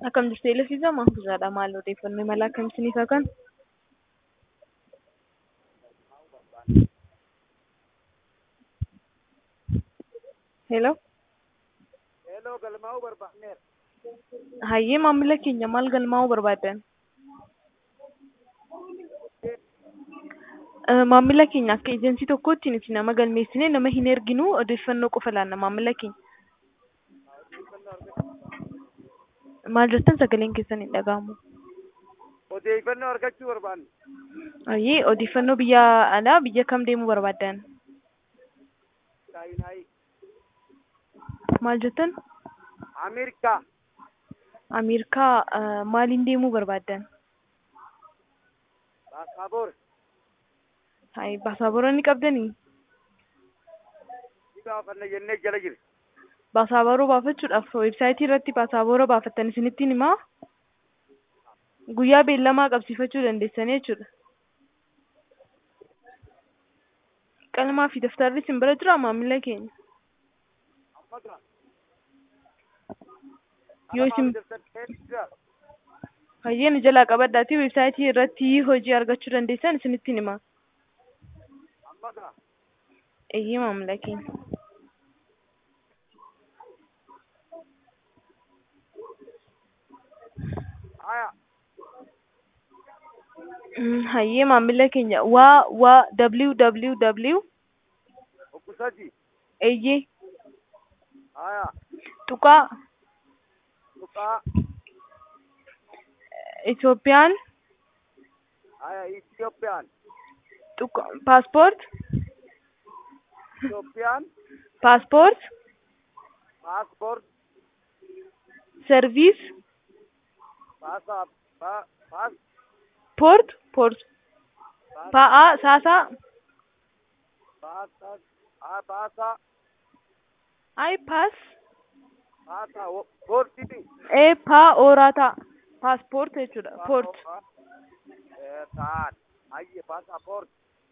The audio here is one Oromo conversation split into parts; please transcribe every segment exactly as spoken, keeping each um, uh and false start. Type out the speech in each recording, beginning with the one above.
Akkam jirtu Eelefiisaa Mahfuuzaadha. Maal odeeffannoo imala akkamiitiin ifaa kan? Hello. Hello, galmaa'uu barbaanneera. Hayyee maamila keenya maal galmaa'uu barbaaddan? Eh, Maamila keenya akka ejensii tokkootti nuti nama galmeessine nama hin erginu odeeffannoo qofa laanna maamila keenya. Odeeffannoo argachuu Maal jettan sagaleen keessan hin dhaga'amu. odeeffannoo argachuu barbaanne. Hayyee odeeffannoo biyya alaa biyya kam deemuu barbaaddan? Chaayinaayii. Maal jettan? Ameerikaa. Ameerikaa eh, maaliin deemuu barbaaddan? Baasaboor. Hayi baasaabora ni qabdanii? Ni gaafanna jennee jala jirre. Baasaabora baafachuudhaaf weebsaayitii irratti baasaabora baafattan isinittiin himaa guyyaa beellamaa qabsiifachuu dandeessanii jechuudha. Qalamaa fi daftarri isin bira jira maamila keenya. Amma gaa. Yoo isin Alamaa hayyeen jalaa qabadhaatii weebsaayitii irratti hojii argachuu dandeessan isinittiin himaa. amma gaa. Eeyyee maamila keenya. Haya. Mm, Hayyee maamila keenya waa waa www Okkusaji. eeyyee Haya. tuqaa Tuqaa. Itoophiyaan Haya. Itiyoophiyaan. tuqa paaspoort Itiyoophiyaan. paaspoort Paaspoort. serviis Paasa. Pa. Paas. poort poort pa'aa saasaa Paasa. Ah, paasa. ay paas Paasa. Poortii. ee paa oorataa paaspoort jechuudha poort Eh, taan. Hayye paasapoort.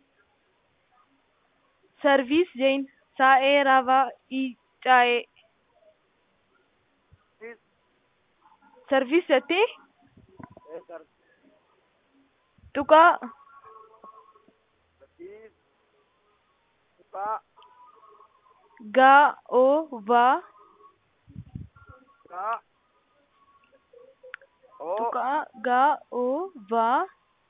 serviis jeen saa'ee raavaa ii caa'ee serviis jettee Eh, sar. tuqaa Siis. Tuqaa. gaa oo vaa Tuqaa. Oo. tuqaa gaa oo vaa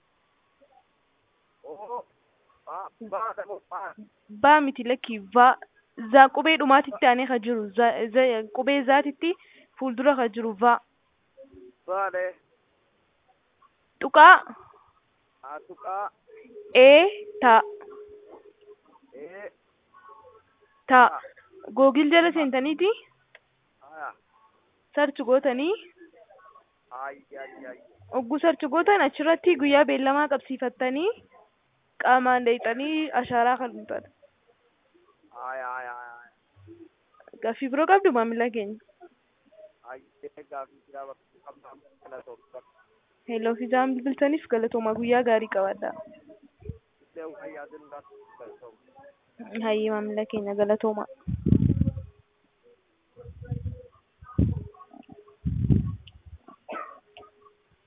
Oo. Paa. Paa. Paa. Paa. baa miti lakkii vaa zaa qubee dhumaatitti aanee ka jiru za- za- qubee zaatitti fuuldura ka jiru vaa Baale. tuqaa Haa tuqaa. ee taa Ee. taa googil jala seentaniiti Haya. sarchi gootanii Ayya ayya ayya. ogguu sarchi gootan achirratti guyyaa beellamaa qabsiifattanii qaamaan deeyxanii ashaaraa kan dhuntan. Haya haya haya. Gaaffii biroo qabdu maamila keenya. Ayyee gaaffii biraa bakka qabnaa galatoomsa. Hello fiizaan bilbiltaniif galatoomaa guyyaa gaarii qabaadhaa. Illee waan yaadannoo galatoomsa. Hayyee maamila keenya galatoomaa.